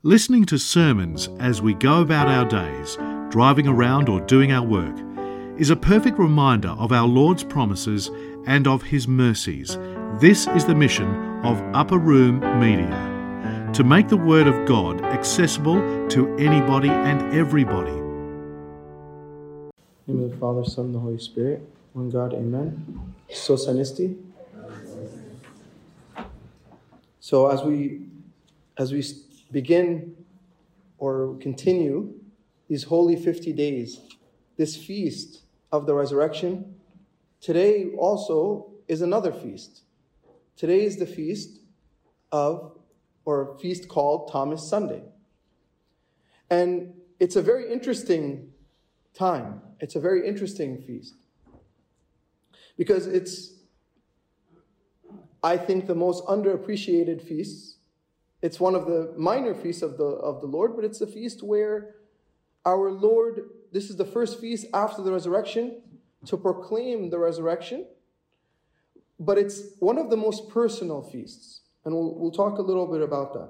Listening to sermons as we go about our days, driving around or doing our work, is a perfect reminder of our Lord's promises and of His mercies. This is the mission of Upper Room Media, to make the Word of God accessible to anybody and everybody. In the name of the Father, Son, and the Holy Spirit, one God, amen. Sosanisti. So as we begin or continue these holy 50 days, this feast of the resurrection, today also is another feast. Today is the feast called Thomas Sunday. And it's a very interesting time. It's a very interesting feast. Because it's, I think, the most underappreciated feasts. It's one of the minor feasts of the Lord, but it's a feast where our Lord, this is the first feast after the resurrection to proclaim the resurrection, but it's one of the most personal feasts, and we'll talk a little bit about that.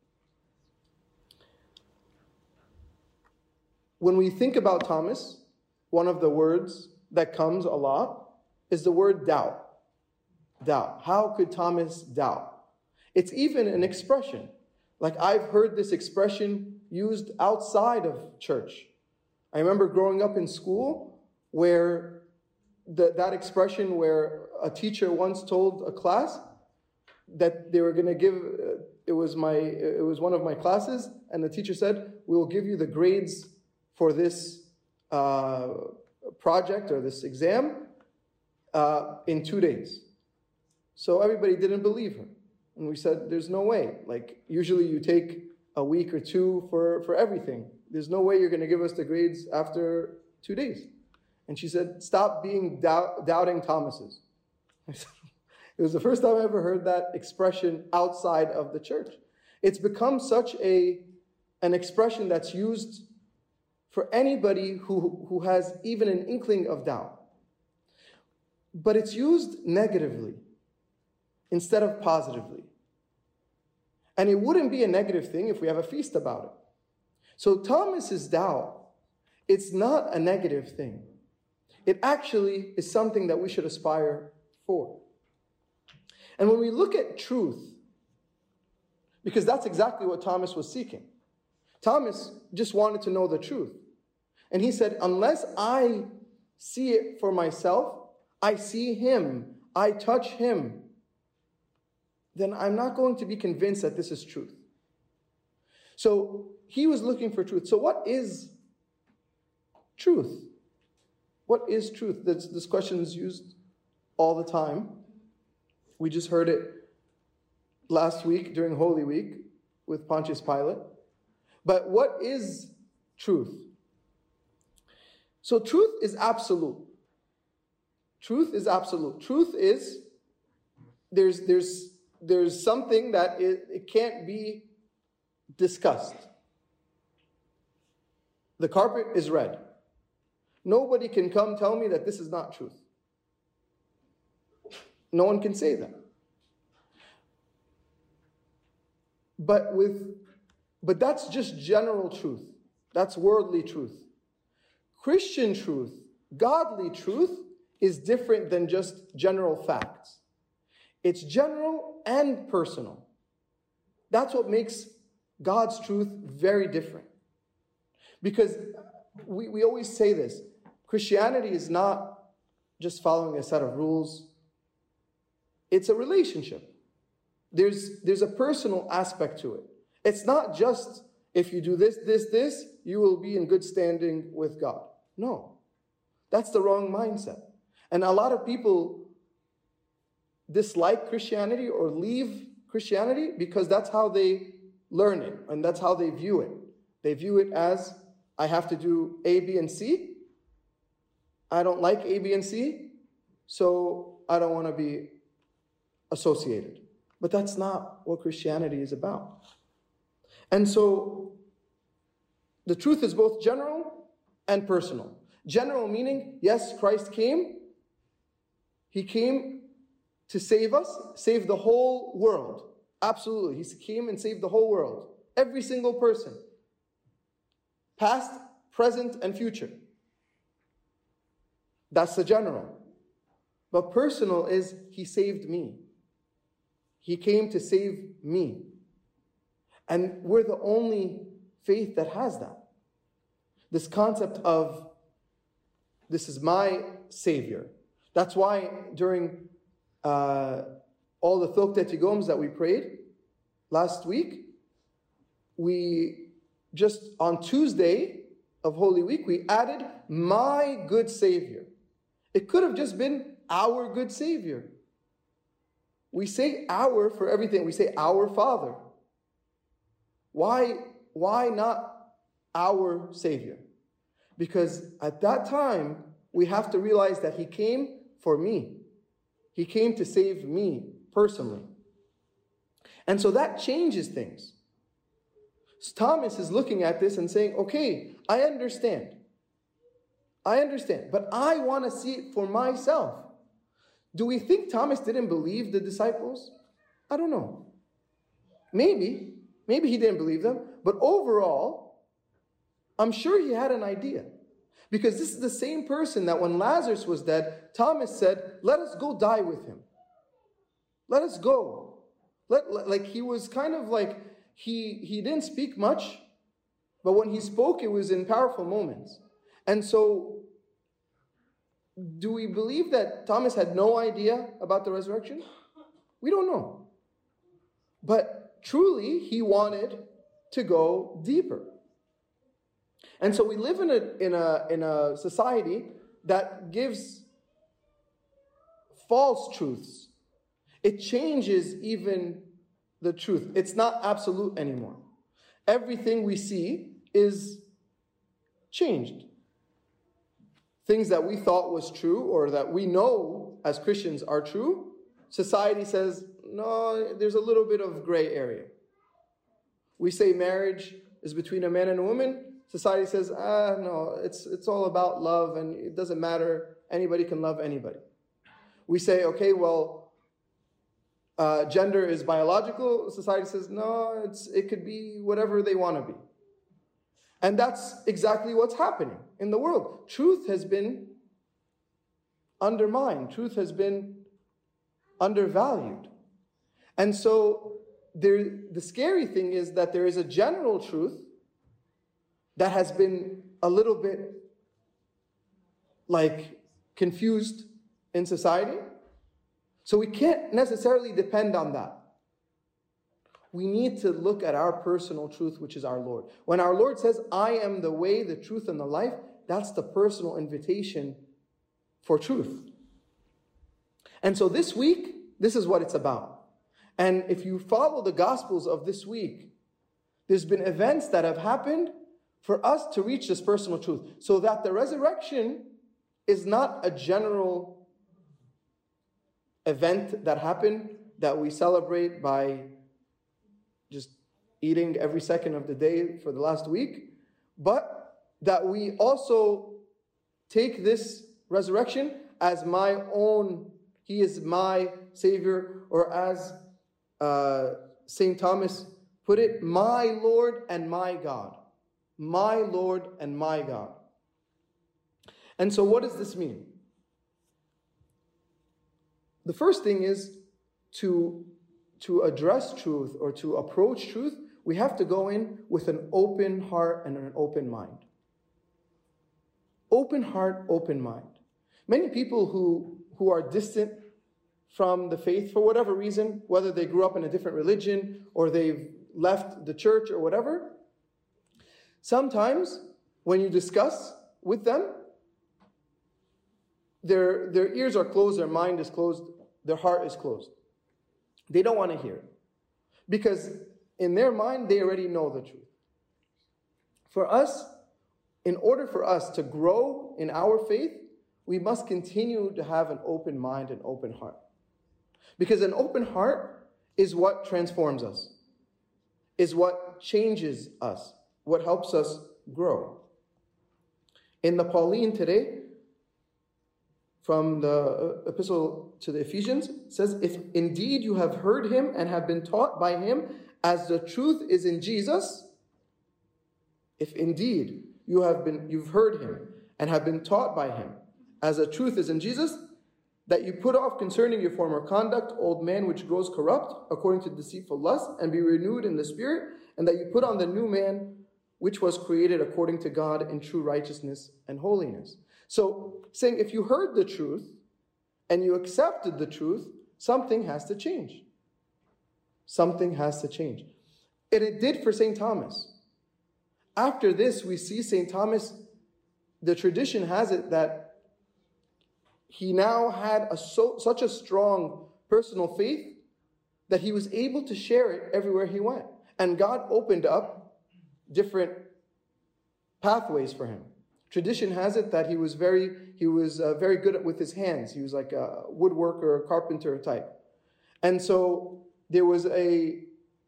When we think about Thomas, one of the words that comes a lot is the word doubt. Doubt. How could Thomas doubt? It's even an expression. Like, I've heard this expression used outside of church. I remember growing up in school where that expression where a teacher once told a class that they were going to give, it was one of my classes, and the teacher said, "We will give you the grades for this project or this exam in 2 days." So everybody didn't believe her. And we said, there's no way. Like, usually you take a week or two for everything. There's no way you're going to give us the grades after 2 days. And she said, stop being doubting Thomases. It was the first time I ever heard that expression outside of the church. It's become such an expression that's used for anybody who has even an inkling of doubt. But it's used negatively instead of positively. And it wouldn't be a negative thing if we have a feast about it. So Thomas's doubt, it's not a negative thing. It actually is something that we should aspire for. And when we look at truth, because that's exactly what Thomas was seeking. Thomas just wanted to know the truth. And he said, unless I see it for myself, I see Him, I touch Him, then I'm not going to be convinced that this is truth. So he was looking for truth. So what is truth? What is truth? This question is used all the time. We just heard it last week during Holy Week with Pontius Pilate. But what is truth? So truth is absolute. Truth is absolute. Truth is, there's something that it can't be discussed. The carpet is red. Nobody can come tell me that this is not truth. No one can say that. But that's just general truth. That's worldly truth. Christian truth, godly truth, is different than just general facts. It's general and personal. That's what makes God's truth very different. Because we always say this, Christianity is not just following a set of rules. It's a relationship. There's a personal aspect to it. It's not just if you do this, you will be in good standing with God. No, that's the wrong mindset. And a lot of people dislike Christianity or leave Christianity because that's how they learn it and that's how they view it. They view it as, I have to do A, B, and C. I don't like A, B, and C, so I don't want to be associated. But that's not what Christianity is about. And so the truth is both general and personal. General meaning, yes, Christ came. He came to save us, save the whole world. Absolutely. He came and saved the whole world. Every single person. Past, present, and future. That's the general. But personal is, He saved me. He came to save me. And we're the only faith that has that. This concept of, this is my Savior. That's why during all the Thokta Tigoms that we prayed last week, we just on Tuesday of Holy Week, we added my good Savior. It could have just been our good Savior. We say our for everything. We say our Father. Why not our Savior? Because at that time, we have to realize that He came for me. He came to save me personally. And so that changes things. So Thomas is looking at this and saying, okay, I understand, but I want to see it for myself. Do we think Thomas didn't believe the disciples? I don't know. Maybe he didn't believe them, but overall, I'm sure he had an idea. Because this is the same person that when Lazarus was dead, Thomas said, let us go die with him. Let us go. Like he was kind of like, he didn't speak much, but when he spoke, it was in powerful moments. And so, do we believe that Thomas had no idea about the resurrection? We don't know. But truly, he wanted to go deeper. And so we live in a society that gives false truths. It changes even the truth. It's not absolute anymore. Everything we see is changed. Things that we thought was true or that we know as Christians are true, society says, no, there's a little bit of gray area. We say marriage is between a man and a woman. Society says, no, it's all about love and it doesn't matter. Anybody can love anybody. We say, okay, well, gender is biological. Society says, no, it could be whatever they want to be. And that's exactly what's happening in the world. Truth has been undermined. Truth has been undervalued. And so the scary thing is that there is a general truth that has been a little bit like confused in society. So we can't necessarily depend on that. We need to look at our personal truth, which is our Lord. When our Lord says, I am the way, the truth, and the life, that's the personal invitation for truth. And so this week, this is what it's about. And if you follow the Gospels of this week, there's been events that have happened for us to reach this personal truth, so that the resurrection is not a general event that happened that we celebrate by just eating every second of the day for the last week, but that we also take this resurrection as my own, He is my Savior, or as St. Thomas put it, my Lord and my God. My Lord and my God. And so what does this mean? The first thing is to address truth or to approach truth, we have to go in with an open heart and an open mind. Open heart, open mind. Many people who are distant from the faith for whatever reason, whether they grew up in a different religion or they've left the church or whatever, sometimes when you discuss with them, their ears are closed, their mind is closed, their heart is closed. They don't want to hear it. Because in their mind, they already know the truth. For us, in order for us to grow in our faith, we must continue to have an open mind and open heart. Because an open heart is what transforms us, is what changes us, what helps us grow. In the Pauline today, from the epistle to the Ephesians, it says, if indeed you have heard him and have been taught by him as the truth is in Jesus, if indeed you've heard him and have been taught by him, as the truth is in Jesus, that you put off concerning your former conduct, old man which grows corrupt according to deceitful lust, and be renewed in the spirit, and that you put on the new man which was created according to God in true righteousness and holiness. So, saying if you heard the truth and you accepted the truth, something has to change. Something has to change. And it did for St. Thomas. After this, we see St. Thomas, the tradition has it that he now had such a strong personal faith that he was able to share it everywhere he went. And God opened up different pathways for him. Tradition has it that he was very good with his hands. He was like a woodworker, carpenter type. And so there was a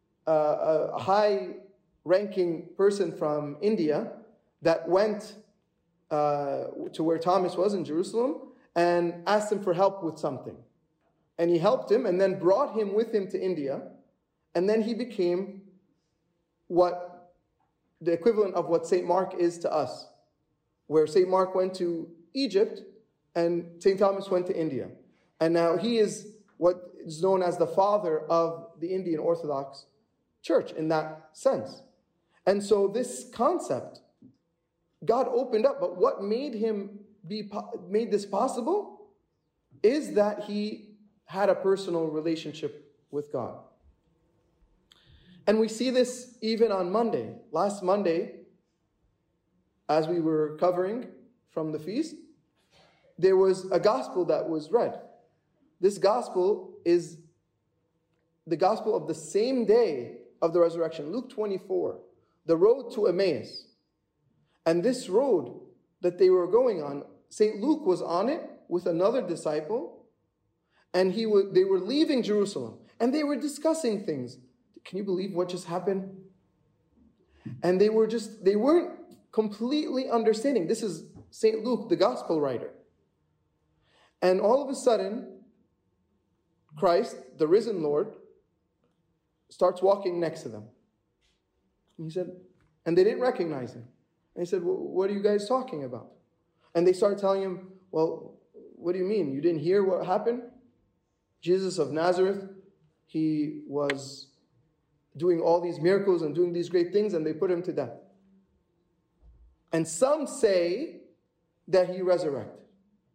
high-ranking person from India that went to where Thomas was in Jerusalem and asked him for help with something. And he helped him and then brought him with him to India. And then he became what the equivalent of what St. Mark is to us, where St. Mark went to Egypt and St. Thomas went to India. And now he is what is known as the father of the Indian Orthodox Church in that sense. And so this concept, God opened up, but what made this possible is that he had a personal relationship with God. And we see this even on Monday. Last Monday, as we were covering from the feast, there was a gospel that was read. This gospel is the gospel of the same day of the resurrection, Luke 24, the road to Emmaus. And this road that they were going on, St. Luke was on it with another disciple, and they were leaving Jerusalem, and they were discussing things. Can you believe what just happened? And they weren't completely understanding. This is St. Luke, the gospel writer. And all of a sudden, Christ, the risen Lord, starts walking next to them. And he said, and they didn't recognize him. And he said, well, what are you guys talking about? And they started telling him, well, what do you mean? You didn't hear what happened? Jesus of Nazareth, he was doing all these miracles and doing these great things, and they put him to death. And some say that he resurrected.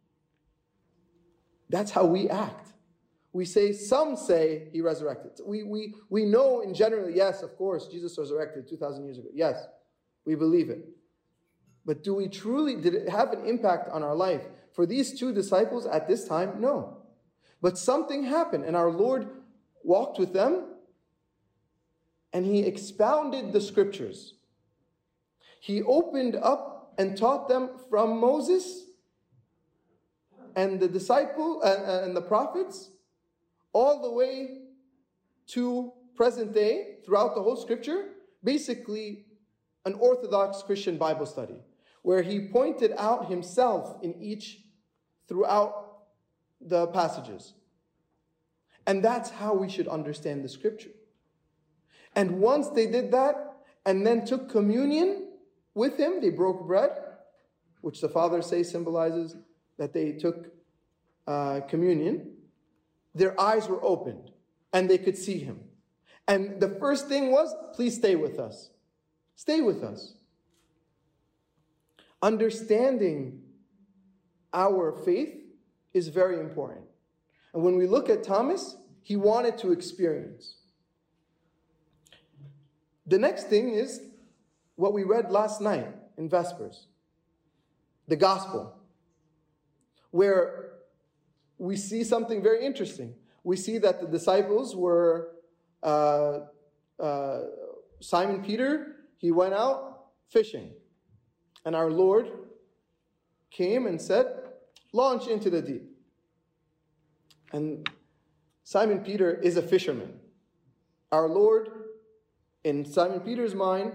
That's how we act. We say, some say he resurrected. We know in general, yes, of course, Jesus resurrected 2,000 years ago. Yes, we believe it. But did it have an impact on our life? For these two disciples at this time, no. But something happened, and our Lord walked with them, and he expounded the scriptures. He opened up and taught them from Moses and the disciple and the prophets all the way to present day, throughout the whole scripture, basically an Orthodox Christian Bible study, where he pointed out himself throughout the passages. And that's how we should understand the scripture. And once they did that, and then took communion with him, they broke bread, which the Father says symbolizes that they took communion, their eyes were opened, and they could see him. And the first thing was, please stay with us. Stay with us. Understanding our faith is very important. And when we look at Thomas, he wanted to experience. The next thing is what we read last night in Vespers, the gospel, where we see something very interesting. We see that the disciples were, Simon Peter, he went out fishing. And our Lord came and said, launch into the deep. And Simon Peter is a fisherman. Our Lord, in Simon Peter's mind,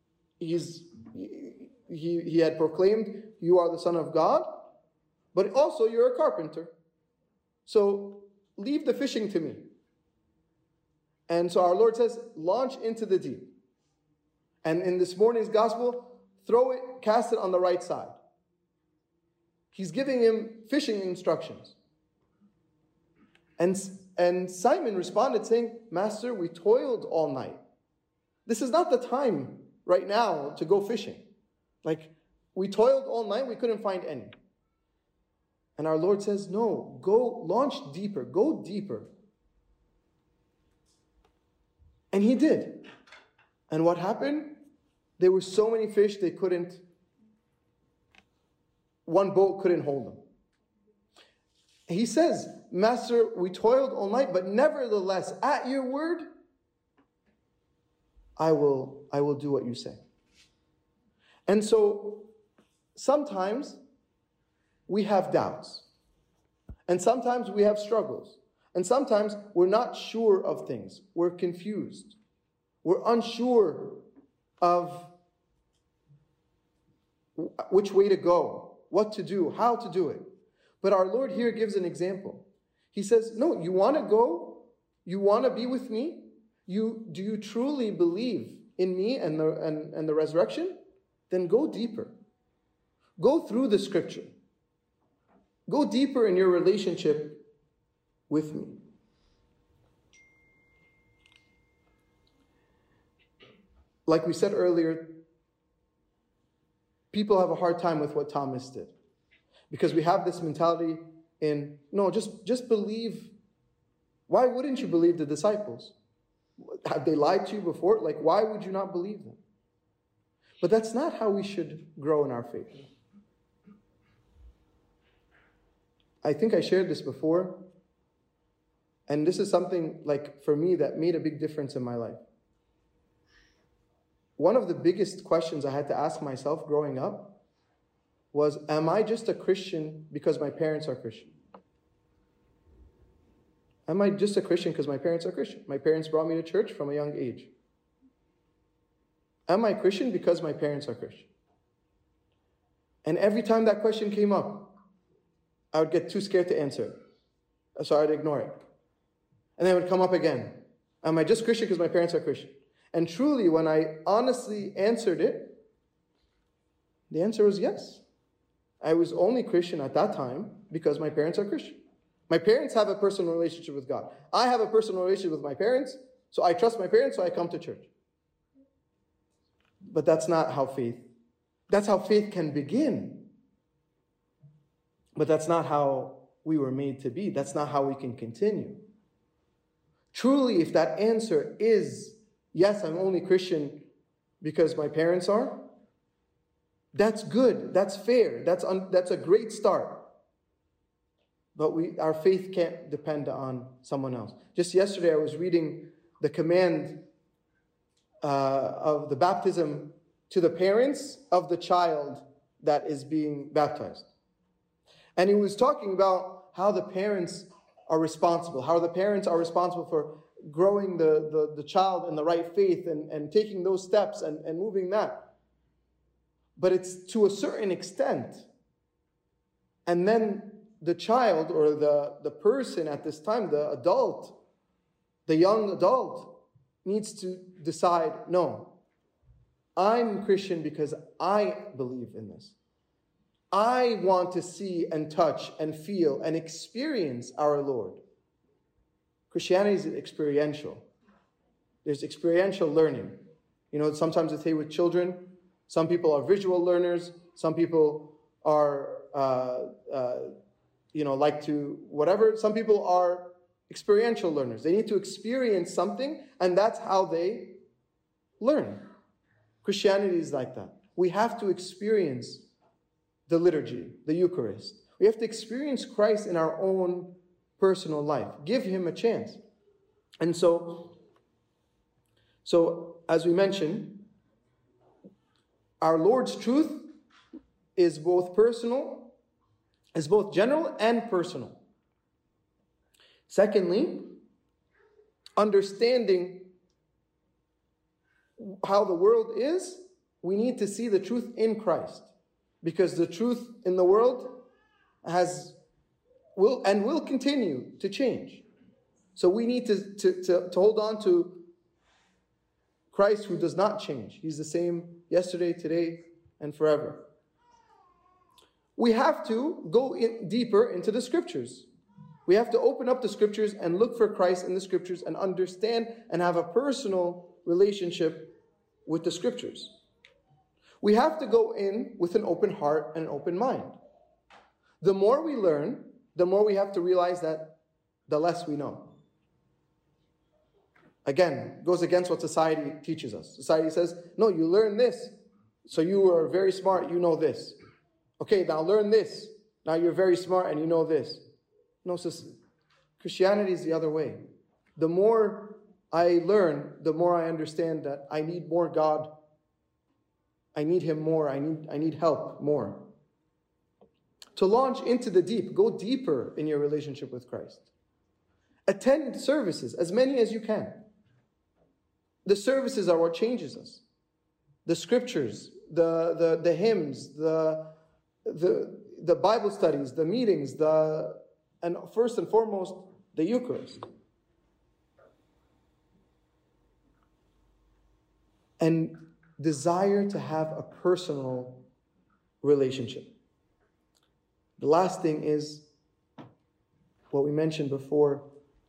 he had proclaimed, you are the Son of God, but also you're a carpenter. So leave the fishing to me. And so our Lord says, launch into the deep. And in this morning's gospel, throw it, cast it on the right side. He's giving him fishing instructions. And Simon responded saying, Master, we toiled all night. This is not the time right now to go fishing. Like, we toiled all night, we couldn't find any. And our Lord says, no, go launch deeper, go deeper. And he did. And what happened? There were so many fish, one boat couldn't hold them. He says, Master, we toiled all night, but nevertheless, at your word, I will do what you say. And so, sometimes we have doubts. And sometimes we have struggles. And sometimes we're not sure of things. We're confused. We're unsure of which way to go, what to do, how to do it. But our Lord here gives an example. He says, no, you want to go? You want to be with me? Do you truly believe in me and the resurrection? Then go deeper. Go through the scripture. Go deeper in your relationship with me. Like we said earlier, people have a hard time with what Thomas did. Because we have this mentality no, just believe. Why wouldn't you believe the disciples? Have they lied to you before? Like, why would you not believe them? But that's not how we should grow in our faith. I think I shared this before, and this is something, like, for me, that made a big difference in my life. One of the biggest questions I had to ask myself growing up was, am I just a Christian because my parents are Christian? Am I just a Christian because my parents are Christian? My parents brought me to church from a young age. Am I Christian because my parents are Christian? And every time that question came up, I would get too scared to answer it. So I'd ignore it. And then it would come up again. Am I just Christian because my parents are Christian? And truly, when I honestly answered it, the answer was yes. I was only Christian at that time because my parents are Christian. My parents have a personal relationship with God. I have a personal relationship with my parents, so I trust my parents, so I come to church. But that's not how that's how faith can begin. But that's not how we were made to be. That's not how we can continue. Truly, if that answer is, yes, I'm only Christian because my parents are, that's good, that's fair, that's a great start. But our faith can't depend on someone else. Just yesterday I was reading the command of the baptism to the parents of the child that is being baptized. And he was talking about how the parents are responsible, for growing the child in the right faith and taking those steps and moving that. But it's to a certain extent. And then the child or the person at this time, the adult, the young adult, needs to decide, no, I'm Christian because I believe in this. I want to see and touch and feel and experience our Lord. Christianity is experiential. There's experiential learning. You know, sometimes they say with children, some people are visual learners, some people are, like to whatever. Some people are experiential learners. They need to experience something, and that's how they learn. Christianity is like that. We have to experience the liturgy, the Eucharist. We have to experience Christ in our own personal life. Give him a chance. And so as we mentioned, our Lord's truth is both general and personal. Secondly, understanding how the world is, we need to see the truth in Christ. Because the truth in the world will continue to change. So we need to hold on to Christ, who does not change. He's the same yesterday, today, and forever. We have to go deeper into the Scriptures. We have to open up the Scriptures and look for Christ in the Scriptures and understand and have a personal relationship with the Scriptures. We have to go in with an open heart and an open mind. The more we learn, the more we have to realize that the less we know. Again, goes against what society teaches us. Society says, no, you learn this, so you are very smart, you know this. Okay, now learn this. Now you're very smart and you know this. No, Christianity is the other way. The more I learn, the more I understand that I need more God. I need Him more. I need help more. To launch into the deep, go deeper in your relationship with Christ. Attend services, as many as you can. The services are what changes us. The Scriptures, the hymns, the Bible studies, the meetings, and first and foremost, the Eucharist. And desire to have a personal relationship. The last thing is what we mentioned before.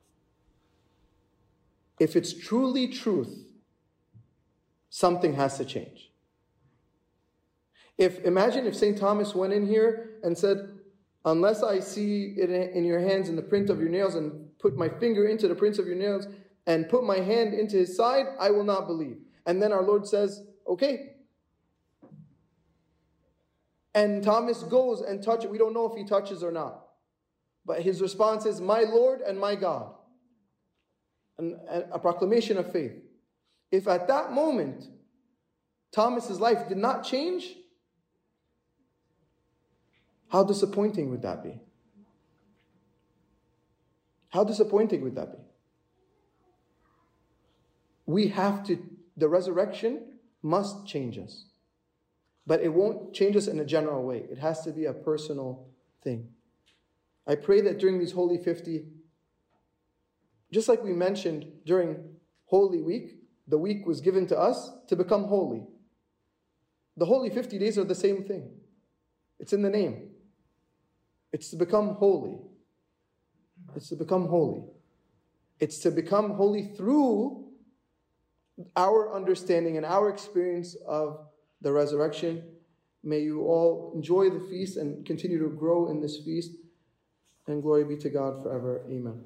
If it's truly truth, something has to change. Imagine if St. Thomas went in here and said, unless I see it in your hands in the print of your nails and put my finger into the prints of your nails and put my hand into his side, I will not believe. And then our Lord says, okay. And Thomas goes and touches. We don't know if he touches or not. But his response is, my Lord and my God. And a proclamation of faith. If at that moment, Thomas's life did not change, how disappointing would that be? How disappointing would that be? The resurrection must change us. But it won't change us in a general way. It has to be a personal thing. I pray that during these Holy 50, just like we mentioned during Holy Week, the week was given to us to become holy. The Holy 50 days are the same thing. It's in the name. It's to become holy. It's to become holy. It's to become holy through our understanding and our experience of the resurrection. May you all enjoy the feast and continue to grow in this feast. And glory be to God forever. Amen.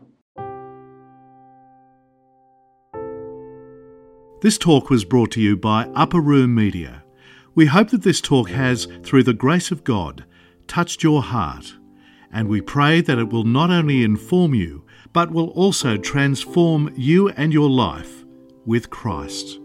This talk was brought to you by Upper Room Media. We hope that this talk has, through the grace of God, touched your heart, and we pray that it will not only inform you, but will also transform you and your life with Christ.